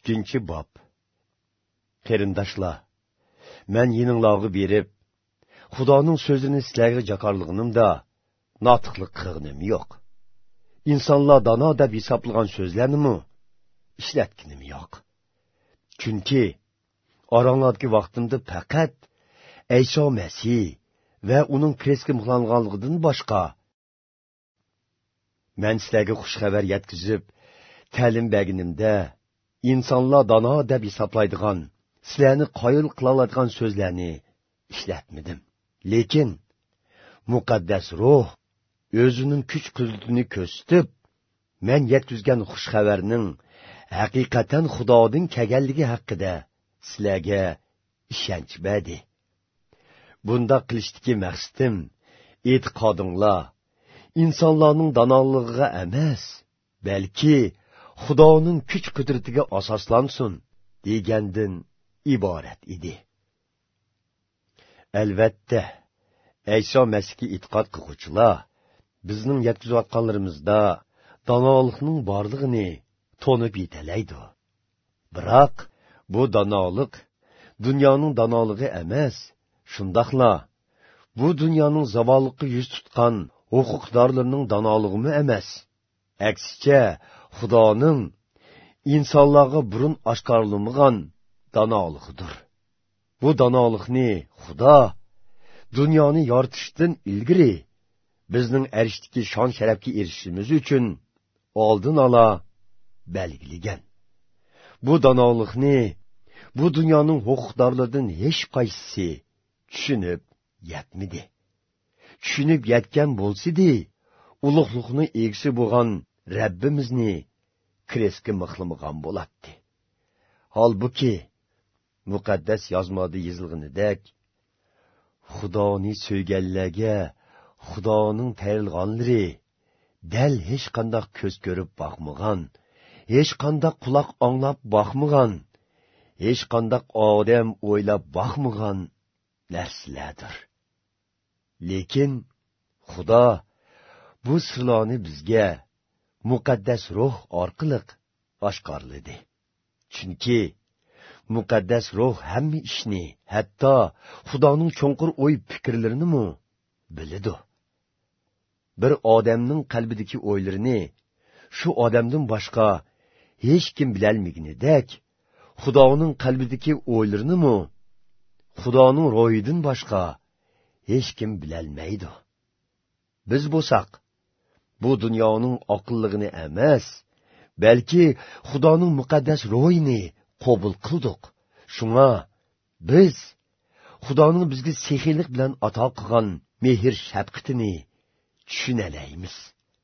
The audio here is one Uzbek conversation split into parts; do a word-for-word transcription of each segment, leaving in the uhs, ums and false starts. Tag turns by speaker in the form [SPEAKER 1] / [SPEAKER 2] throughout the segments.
[SPEAKER 1] ikkinchi bob. Qarindoshlar, men yininglarga berib, Xudoning so'zini sizlarga jakarlig'inimda notiqlik qilganim yo'q. İnsanlar dano deb hisoblagan so'zlarni ishlatganim yo'q. Chunki oranglardagi vaqtimda faqat Ayso Masih va uning krestga muhlanganligidan boshqa men sizlarga xush xabar yetkazib, ta'lim berganimda insonlar dano deb hisoblaydigan, sizlarni qoyil qila oladigan so'zlarni ishlatmadim. Lekin muqaddas ruh o'zining kuch-qudratini ko'rsatib, men yetkazgan xush xabarning haqiqatan Xudoning kelganligi haqida sizlarga ishonch berdi. Bunda qilishdagi maqsadim e'tiqodinglar insonlarning danoligiga emas, balki Xudoning kuch-qudratiga asoslansin degandan iborat edi. Albatta, Ayso Masihga e'tiqod qiluvchilar bizning yetkazayotganlarimizda danolikning borlig'ini to'nib yetalaydi. Biroq bu danolik dunyoning danoligi emas, shundaqla bu dunyoning zavolliqqa yuz tutgan huquqdorlarning danoligimi emas. Aksicha, Xudoning insonlarga burun oshkorlanmagan danoligidir. Bu danolikni Xudo dunyoni yaratishdan ilgari bizning arishdagi shon sharafga erishishimiz uchun oldin ola belgilagan. Bu danolikni bu dunyoning huquqdorlaridan hech qaysisi tushunib yetmidi. Tushunib yetgan bo'lsa-di, ulug'liqni egisi bo'lgan Rabbimizni krestga mixlamagan bo'ladi. Holbuki muqaddas yozmada yozilganidek, Xudoni so'yganlarga Xudoning tayrilganlari dal hech qanday ko'z ko'rib boqmagan, hech qanday quloq anglab boqmagan, hech qanday odam o'ylab boqmagan narsalardir. Lekin Xudo bu sirlarni bizga muqaddas ruh orqali oshkorladi. Chunki muqaddas ruh hamma ishni, hatto Xudoning cho'nqur o'y fikrlarini mu biladi. Bir odamning qalbidagi o'ylarini shu odamdan boshqa hech kim bilolmaganidek, Xudoning qalbidagi o'ylarini mu Xudoning ro'yidan boshqa hech kim bilolmaydi. Biz bo'lsak, bu dunyoning aqlligini emas, balki Xudoning muqaddas ro'yini qabul qildik. Shunga biz Xudoning bizga sehiylik bilan ato qilgan mehr shafqatini tushunalaymiz.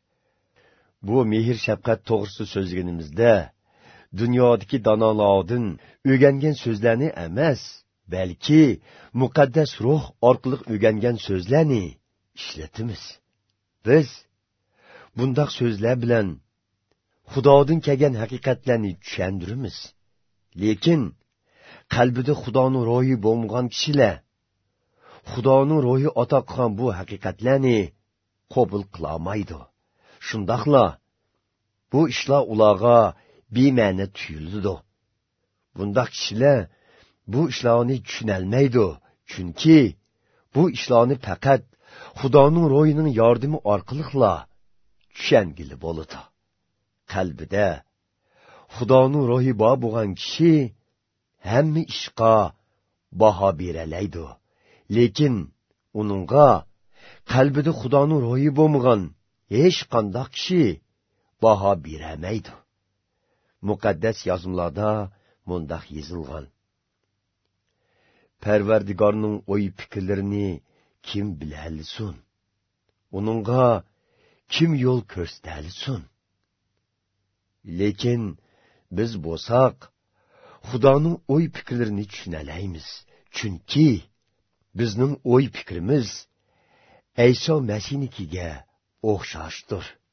[SPEAKER 1] Bu mehr shafqat to'g'risida so'zlaganimizda dunyodagi danolardan o'rgangan so'zlarni emas, balki muqaddas ruh orqali o'rgangan so'zlarni ishlatamiz. Biz bundoq so'zlar bilan Xudodan kelgan haqiqatlarni tushundiramiz. Lekin qalbida Xudoning ro'yi bo'lmagan kishilar Xudoning ro'yi ato qilgan bu haqiqatlarni qabul qila olmaydi. Shundaqla bu ishlar ularga bema'ni tuyuladi. Bundoq kishilar bu ishlarni tushunolmaydi, chunki bu ishlarni faqat Xudoning ro'yining yordami orqali tushungili bo'ladi. Qalbida Xudoning ro'yi bor bo'lgan kishi hamma ishqa baho beralaydi. Lekin uningga qalbida Xudoning ro'yi bo'lmagan hech qanday kishi baho beramaydi. Muqaddas yozmalarda mundaq yozilgan: Parvardigorning o'y fikrlarini kim bilalisun? Uningga kim yo'l ko'rsatalisun? Lekin biz bo'lsak, Xudoning o'y fikrlarini tushunalaymiz. Chunki bizning o'y fikrimiz Ayso Masihnikiga o'xshashdir.